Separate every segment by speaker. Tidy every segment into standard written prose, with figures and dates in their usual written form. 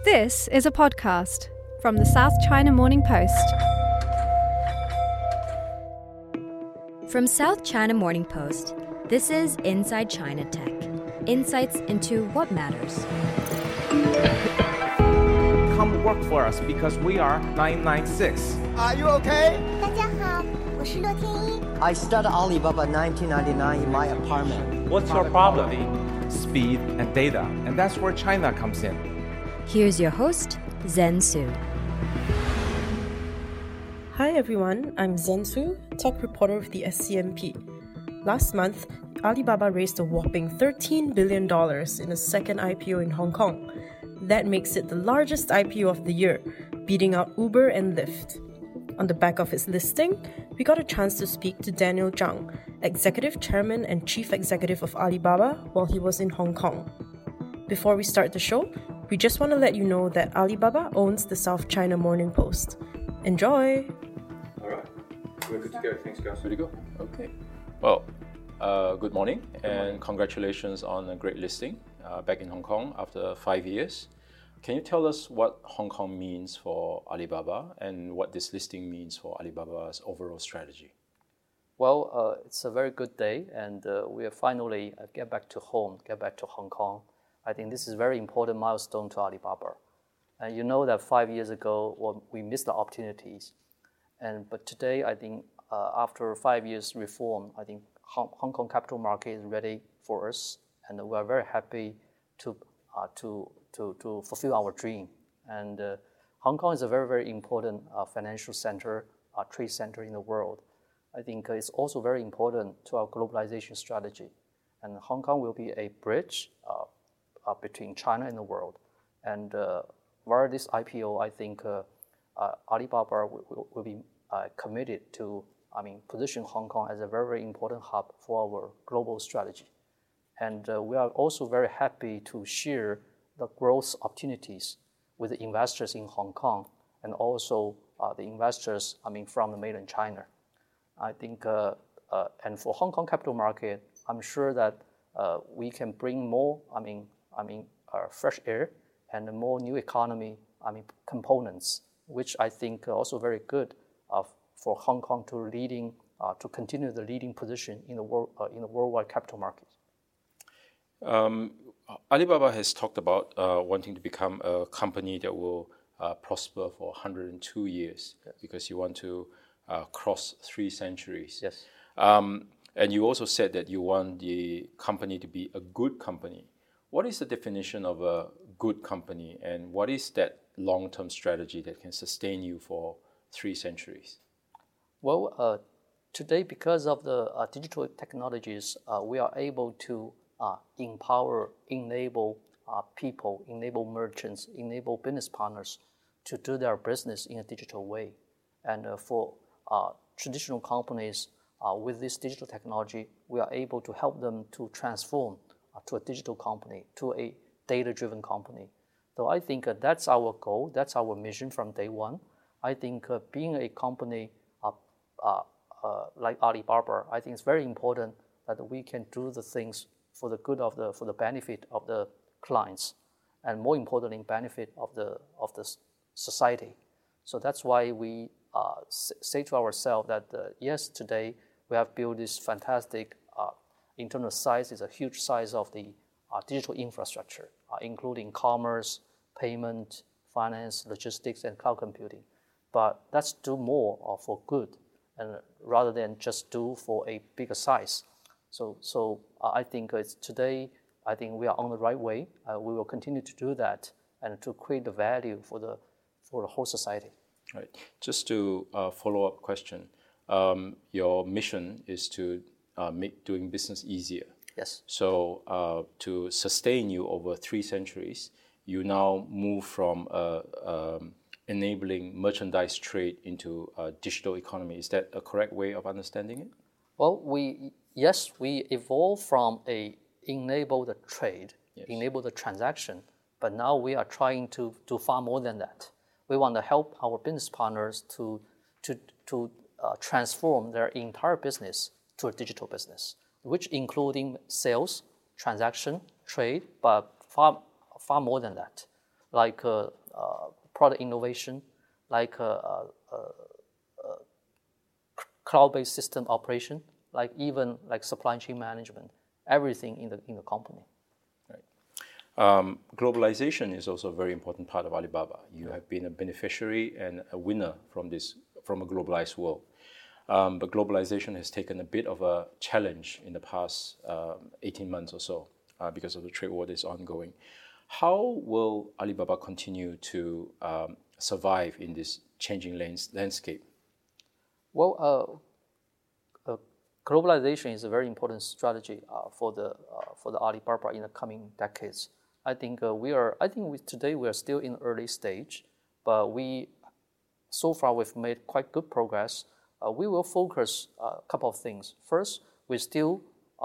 Speaker 1: This is a podcast from the South China Morning Post.
Speaker 2: From South China Morning Post, this is Inside China Tech. Insights into what matters.
Speaker 3: Come work for us because we are 996.
Speaker 4: Are you okay?
Speaker 5: 大家好，我是乐天一。
Speaker 4: I started Alibaba 1999 in my apartment.
Speaker 3: What's your problem? Speed and data. And that's where China comes in.
Speaker 2: Here's your host, Zen Su.
Speaker 6: Hi everyone, I'm Zen Su, tech reporter with the SCMP. Last month, Alibaba raised a whopping $13 billion in a second IPO in Hong Kong. That makes it the largest IPO of the year, beating out Uber and Lyft. On the back of its listing, we got a chance to speak to Daniel Zhang, Executive Chairman and Chief Executive of Alibaba, while he was in Hong Kong. Before we start the show, we just want to let you know that Alibaba owns the South China Morning Post. Enjoy!
Speaker 7: All right, we're good to go. Thanks, guys.
Speaker 8: Good to go. Okay. Well, good morning and congratulations on a great listing back in Hong Kong after 5 years. Can you tell us what Hong Kong means for Alibaba and what this listing means for Alibaba's overall strategy?
Speaker 9: Well, it's a very good day, and we are finally get back to home, get back to Hong Kong. I think this is a very important milestone to Alibaba. And you know that 5 years ago, we missed the opportunities. But today, I think after 5 years reform, I think Hong Kong capital market is ready for us, and we are very happy to fulfill our dream. And Hong Kong is a very, very important financial center, trade center in the world. I think it's also very important to our globalization strategy. And Hong Kong will be a bridge between China and the world. And via this IPO, I think Alibaba will be committed to, position Hong Kong as a very, very important hub for our global strategy. And we are also very happy to share the growth opportunities with the investors in Hong Kong and also the investors, from the mainland China. I think, and for Hong Kong capital market, I'm sure that we can bring more, fresh air and more new economy, components, which I think are also very good for Hong Kong to continue the leading position in the world in the worldwide capital market.
Speaker 8: Alibaba has talked about wanting to become a company that will prosper for 102 years, yes, because you want to cross 3 centuries.
Speaker 9: Yes.
Speaker 8: And you also said that you want the company to be a good company. What is the definition of a good company, and what is that long-term strategy that can sustain you for 3 centuries?
Speaker 9: Well, today, because of the digital technologies, we are able to empower, enable people, enable merchants, enable business partners to do their business in a digital way. And for traditional companies, with this digital technology, we are able to help them to transform to a digital company, to a data-driven company. So I think that's our goal, that's our mission from day one. I think being a company like Alibaba, I think it's very important that we can do the things for the good of for the benefit of the clients, and more importantly, benefit of the society. So that's why we say to ourselves that yes, today we have built this fantastic internal size, is a huge size of the digital infrastructure, including commerce, payment, finance, logistics, and cloud computing. But let's do more for good, and rather than just do for a bigger size. So I think today, I think we are on the right way. We will continue to do that and to create the value for the whole society.
Speaker 8: Right. Just to follow-up question, your mission is to make doing business easier.
Speaker 9: Yes.
Speaker 8: So to sustain you over 3 centuries, you now move from enabling merchandise trade into a digital economy. Is that a correct way of understanding it?
Speaker 9: Well, we evolved from enable the trade, yes, enable the transaction, but now we are trying to do far more than that. We want to help our business partners to transform their entire business to a digital business, which including sales, transaction, trade, but far more than that. like product innovation, like cloud-based system operation, like even like supply chain management, everything in the company.
Speaker 8: Globalization is also a very important part of Alibaba. You have been a beneficiary and a winner from a globalized world. But globalization has taken a bit of a challenge in the past 18 months or so because of the trade war that's ongoing. How will Alibaba continue to survive in this changing landscape?
Speaker 9: Well, globalization is a very important strategy for the Alibaba in the coming decades. I think today we are still in early stage, but so far we've made quite good progress. We will focus a couple of things. First, we still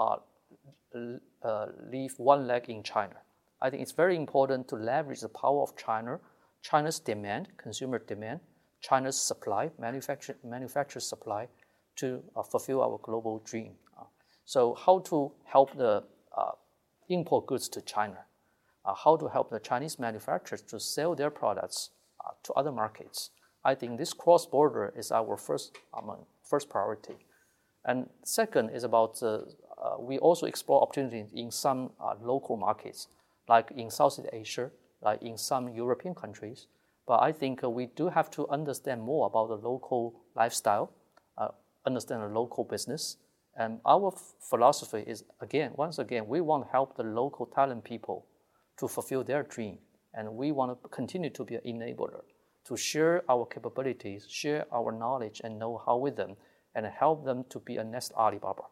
Speaker 9: leave one leg in China. I think it's very important to leverage the power of China, China's demand, consumer demand, China's supply, manufacturer supply, to fulfill our global dream. So how to help the import goods to China? How to help the Chinese manufacturers to sell their products to other markets? I think this cross-border is our first priority. And second is about we also explore opportunities in some local markets, like in Southeast Asia, like in some European countries. But I think we do have to understand more about the local lifestyle, understand the local business. And our philosophy is, once again, we want to help the local talent people to fulfill their dream. And we want to continue to be an enabler, to share our capabilities, share our knowledge and know-how with them, and help them to be a next Alibaba.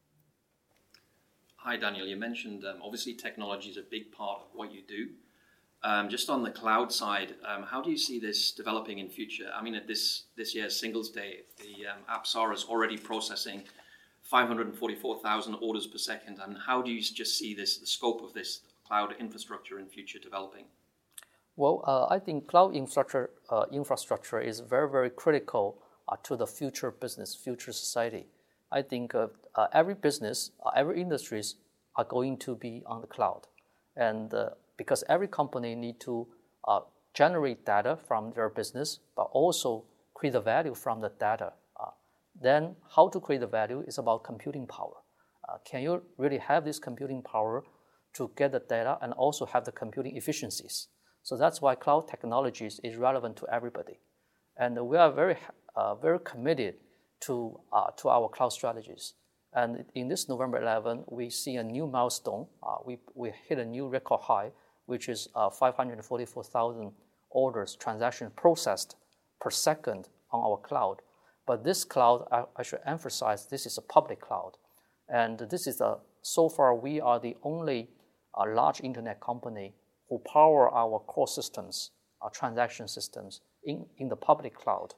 Speaker 10: Hi, Daniel. You mentioned obviously technology is a big part of what you do. Just on the cloud side, how do you see this developing in future? I mean, at this year's Singles Day, the App Store is already processing 544,000 orders per second. And how do you just see the scope of this cloud infrastructure in future developing?
Speaker 9: Well, I think cloud infrastructure is very, very critical to the future business, future society. I think every business, every industries are going to be on the cloud. And because every company need to generate data from their business, but also create the value from the data. Then how to create the value is about computing power. Can you really have this computing power to get the data and also have the computing efficiencies? So that's why cloud technologies is relevant to everybody. And we are very, very committed to our cloud strategies. And in this November 11, we see a new milestone. We hit a new record high, which is 544,000 orders, transactions processed per second on our cloud. But this cloud, I should emphasize, this is a public cloud. And this is so far we are the only large internet company who power our core systems, our transaction systems in the public cloud.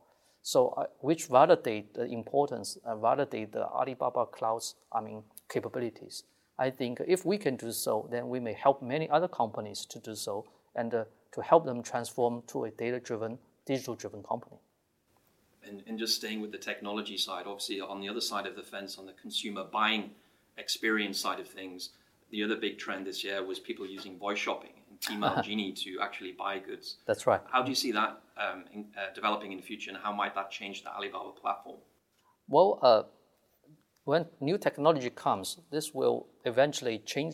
Speaker 9: Which validate the importance, validate the Alibaba Cloud's capabilities. I think if we can do so, then we may help many other companies to do so and to help them transform to a data-driven, digital-driven company.
Speaker 10: And just staying with the technology side, obviously on the other side of the fence, on the consumer buying experience side of things, the other big trend this year was people using voice shopping and Tmall Genie to actually buy goods.
Speaker 9: That's right.
Speaker 10: How do you see that developing in the future, and how might that change the Alibaba platform?
Speaker 9: Well, when new technology comes, this will eventually change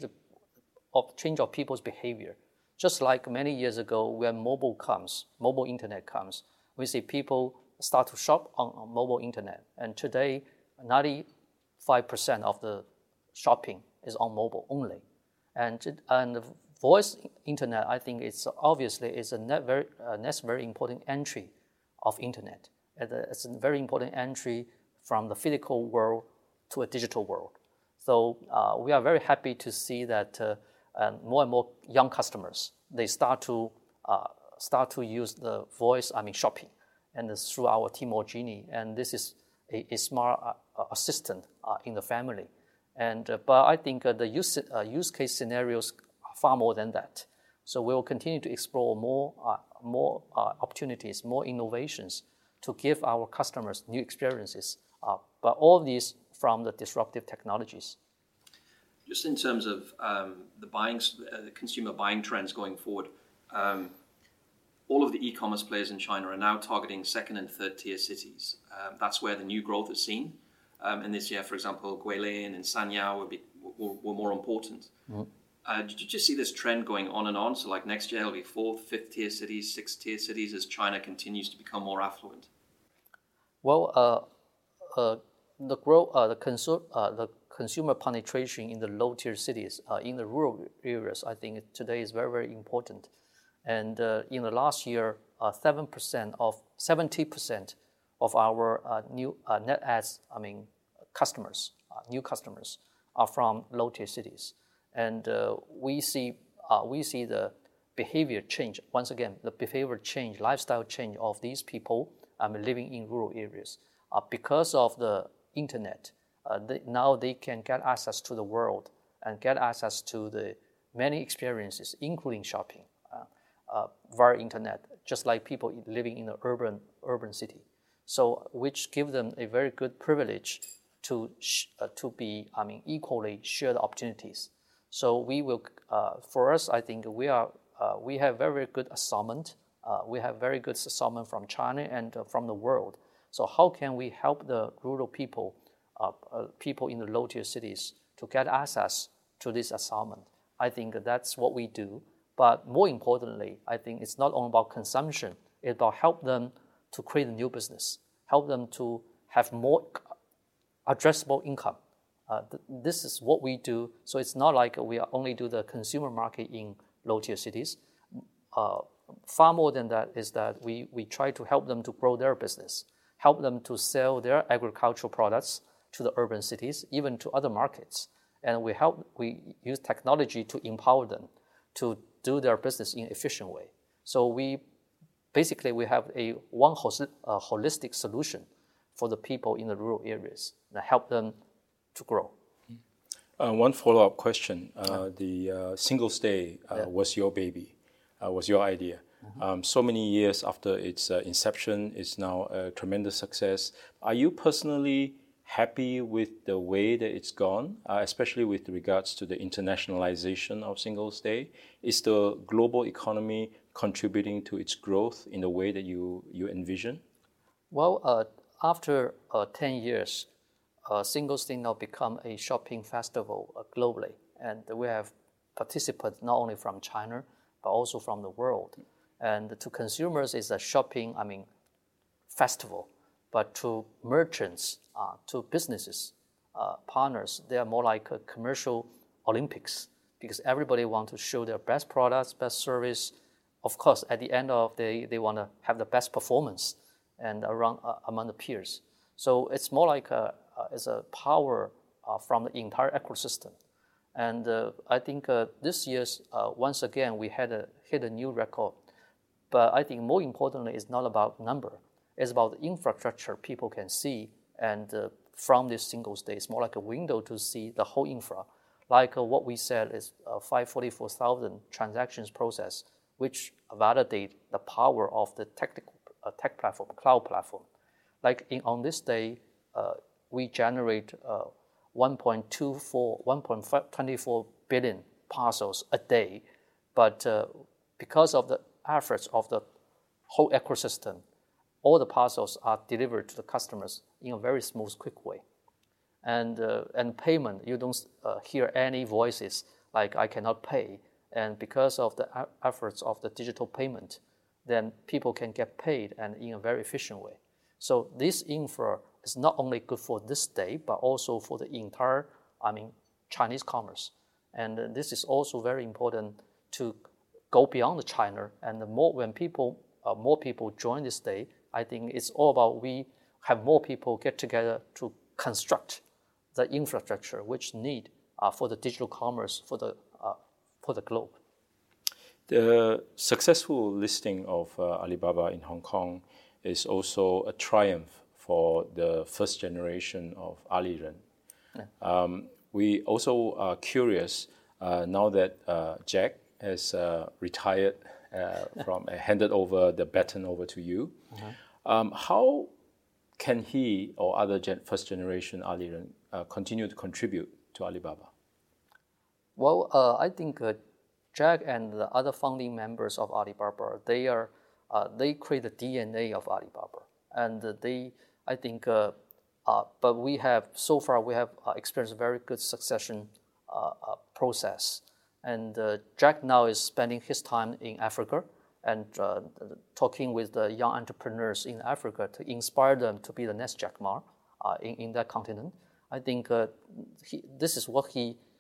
Speaker 9: our people's behavior. Just like many years ago, when mobile internet comes, we see people start to shop on mobile internet. And today, 95% of the shopping is on mobile only. And the voice internet, I think it's obviously is a next very important entry of internet. It's a very important entry from the physical world to a digital world. So we are very happy to see that more and more young customers, they start to use the voice shopping, and through our Tmall Genie, and this is a smart assistant in the family. But I think the use case scenarios are far more than that. So we will continue to explore more opportunities, more innovations to give our customers new experiences. But all of these from the disruptive technologies.
Speaker 10: Just in terms of the consumer buying trends going forward, all of the e-commerce players in China are now targeting second and third tier cities. That's where the new growth is seen. And this year, for example, Guilin and Sanyao were more important. Did you just see this trend going on and on? So like next year, it'll be fourth, fifth tier cities, sixth tier cities as China continues to become more affluent?
Speaker 9: Well, the growth, the consumer penetration in the low tier cities, in the rural areas, I think today is very, very important. And in the last year, 70% of our new net adds, customers, new customers, are from low tier cities. And we see the behavior change. Once again, the behavior change, lifestyle change of these people living in rural areas. Because of the internet, now they can get access to the world and get access to the many experiences, including shopping, via internet, just like people living in an urban city. So, which give them a very good privilege to be, equally share the opportunities. So we will, for us, I think we have very good assortment. We have very good assortment from China and from the world. So how can we help the rural people, people in the low tier cities, to get access to this assortment? I think that's what we do. But more importantly, I think it's not only about consumption. It's about help them to create a new business, help them to have more addressable income. This is what we do. So it's not like we only do the consumer market in low-tier cities. Far more than that is that we try to help them to grow their business, help them to sell their agricultural products to the urban cities, even to other markets. And we use technology to empower them to do their business in an efficient way. So we have one holistic solution for the people in the rural areas and help them to grow.
Speaker 8: One follow-up question. The Singles Day was your baby, was your idea. So many years after its inception, it's now a tremendous success. Are you personally happy with the way that it's gone, especially with regards to the internationalization of Singles Day? Is the global economy contributing to its growth in the way that you envision?
Speaker 9: Well, after 10 years, Singles Day now become a shopping festival globally. And we have participants not only from China, but also from the world. And to consumers, it's a shopping, festival. But to merchants, to businesses, partners, they are more like a commercial Olympics, because everybody wants to show their best products, best service. Of course, at the end of the day, they want to have the best performance and among the peers. So it's more like it's a power from the entire ecosystem. And I think this year's, once again, we hit a new record. But I think more importantly, it's not about number. It's about the infrastructure people can see. And from this Singles Day, it's more like a window to see the whole infra. Like what we said is 544,000 transactions process, which validate the power of the tech platform, cloud platform. Like on this day, we generate 1.24 billion parcels a day. But because of the efforts of the whole ecosystem, all the parcels are delivered to the customers in a very smooth, quick way. And payment, you don't hear any voices like I cannot pay. And because of the efforts of the digital payment, then people can get paid and in a very efficient way. So this infra is not only good for this day, but also for the entire, Chinese commerce. And this is also very important to go beyond China. And when more people join this day, I think it's all about we have more people get together to construct the infrastructure which need for the digital commerce for the globe.
Speaker 8: The successful listing of Alibaba in Hong Kong is also a triumph for the first generation of Aliren. Yeah. We also are curious now that Jack has retired handed over the baton over to you. Mm-hmm. How can he or other first generation Aliren continue to contribute to Alibaba?
Speaker 9: Well, I think Jack and the other founding members of Alibaba, they create the DNA of Alibaba, and but we have experienced a very good succession process. And Jack now is spending his time in Africa and talking with the young entrepreneurs in Africa to inspire them to be the next Jack Ma in that continent. I think this is what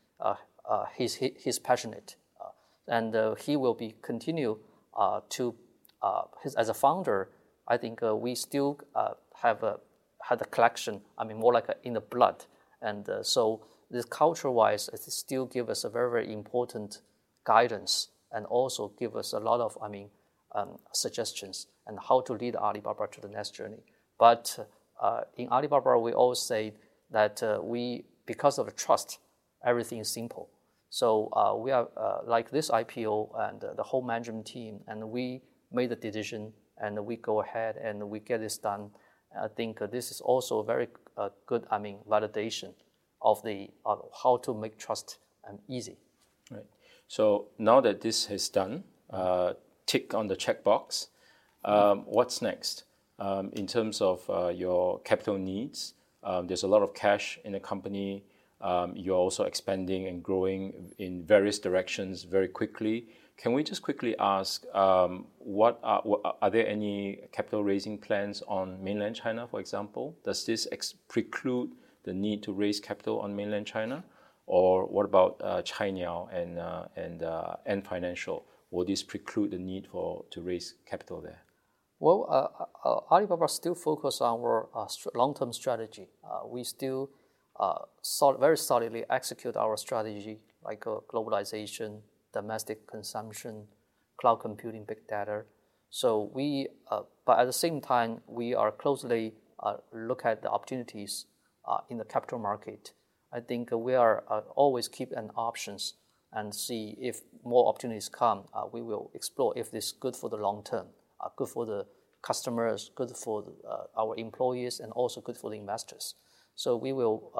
Speaker 9: he's passionate, and he will continue to. As a founder, I think we still had a collection. I mean, more like in the blood, and so this culture-wise, it still gives us a very, very important guidance, and also give us a lot of suggestions and how to lead Alibaba to the next journey. But in Alibaba, we always say that because of the trust, everything is simple. So we are like this IPO and the whole management team, and we made the decision, and we go ahead and we get this done. I think this is also a very good, validation of how to make trust easy.
Speaker 8: Right. So now that this is done, tick on the checkbox. What's next in terms of your capital needs? There's a lot of cash in the company. You're also expanding and growing in various directions very quickly. Can we just quickly ask, are there any capital raising plans on mainland China, for example? Does this preclude the need to raise capital on mainland China? Or what about Cainiao and Ant Financial? Will this preclude the need to raise capital there?
Speaker 9: Well, Alibaba still focus on our long-term strategy. We still very solidly execute our strategy, like globalization, domestic consumption, cloud computing, big data. So but at the same time, we are closely look at the opportunities in the capital market. I think we are always keep an options and see if more opportunities come. We will explore if this is good for the long term, good for the customers, good for our employees, and also good for the investors. So we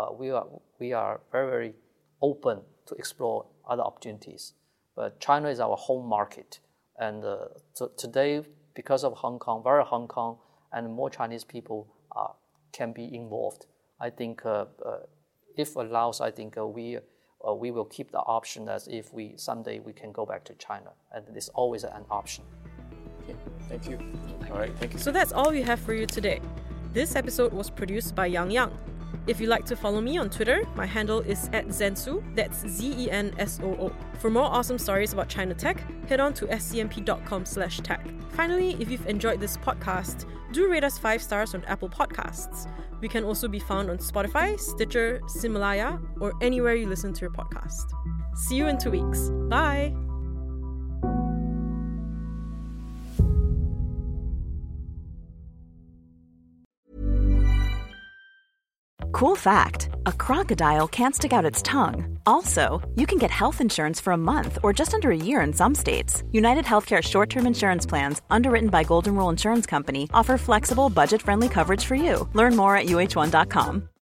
Speaker 9: are very, very open to explore other opportunities. But China is our home market, and today, because of Hong Kong, and more Chinese people can be involved. I think if allows, I think we will keep the option as if someday we can go back to China, and it's always an option.
Speaker 8: Okay, thank you. All right, thank you.
Speaker 6: So that's all we have for you today. This episode was produced by Yang. If you'd like to follow me on Twitter, my handle is @Zensoo, that's ZENSOO. For more awesome stories about China tech, head on to scmp.com/tech. Finally, if you've enjoyed this podcast, do rate us 5 stars on Apple Podcasts. We can also be found on Spotify, Stitcher, Himalaya, or anywhere you listen to your podcast. See you in 2 weeks. Bye!
Speaker 11: Cool fact, a crocodile can't stick out its tongue. Also, you can get health insurance for a month or just under a year in some states. United Healthcare short-term insurance plans, underwritten by Golden Rule Insurance Company, offer flexible, budget-friendly coverage for you. Learn more at uh1.com.